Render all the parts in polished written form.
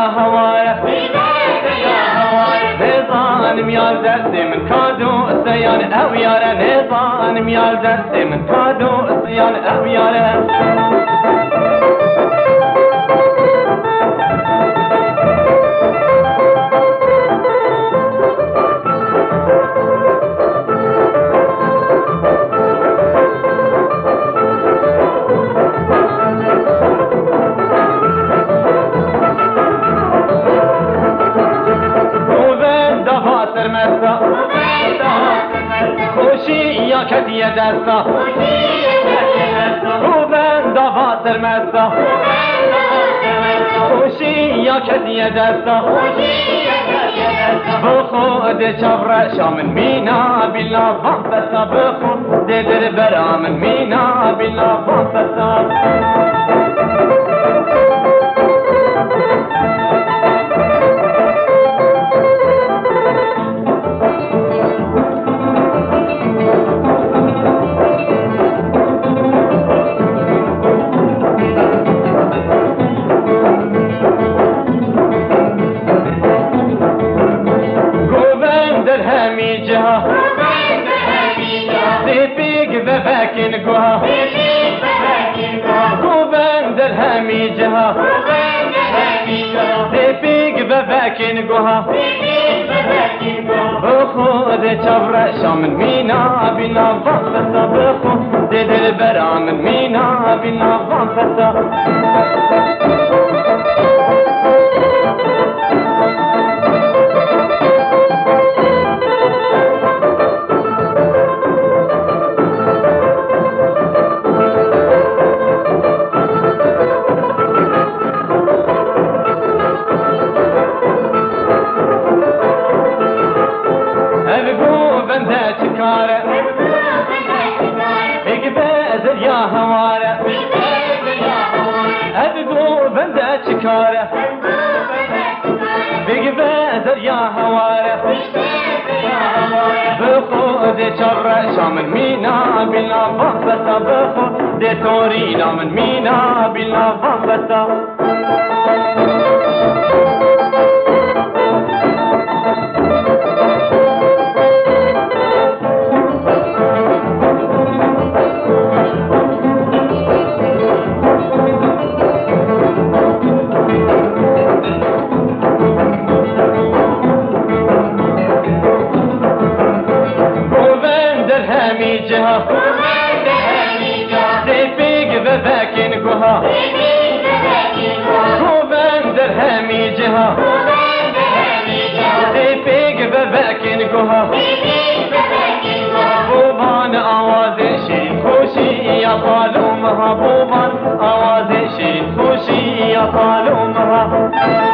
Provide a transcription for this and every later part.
هواره نظام يا درس من كادو السيان او يارا نظام يا درس من كادو السيان او يارا خوشی یا کدیه دستا روبن دوا سرمستا خوشی یا کدیه دستا بخود چبر شامن مینا بیلا وانفسا بخود در برامن مینا بیلا وانفسا گوها گوبن در همی جها دیپیگ بفکن گوها بخود چبر شامن مینا بینا وانفسا بخود دل برامن مینا بینا وانفسا بگی بدر یا هواره بخود چبر شامن مینا بیلا وانفسا بخود توری نامن مینا بیلا وانفسا دیپیگ بفکن گوها گوبن در همی جها دیپیگ بفکن گوها بوبان آواز شیرین خوشی یا خالومها بوبان آواز شیرین خوشی یا خالومها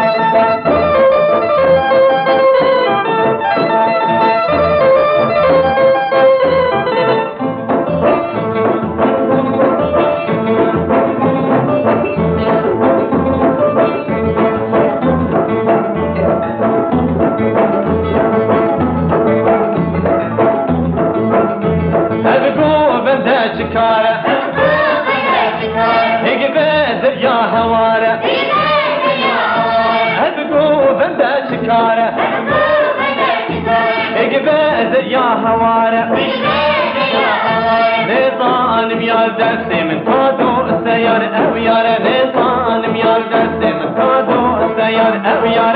يا هواره نظام يا درس من كادو السيار او ياره نظام يا درس من كادو السيار او ياره